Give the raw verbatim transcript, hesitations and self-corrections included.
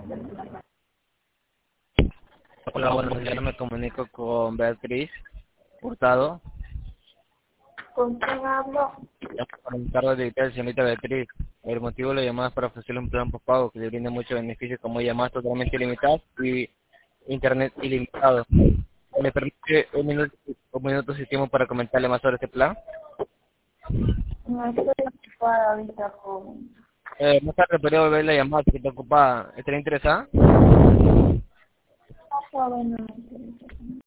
Hola, buenos días, me comunico con Beatriz Hurtado. ¿Con quién hablo? Para el cargo de directora, señorita Beatriz. El motivo de la llamada es para ofrecerle un plan postpago que le brinda muchos beneficios como llamadas totalmente ilimitadas y internet ilimitado. ¿Me permite un minuto, un minuto si tiempo para comentarle más sobre este plan? No estoy ocupada ahorita, joven. Eh, más tarde podría volver la llamada si está ocupada. ¿Estaría interesada? No, joven, no me interesa.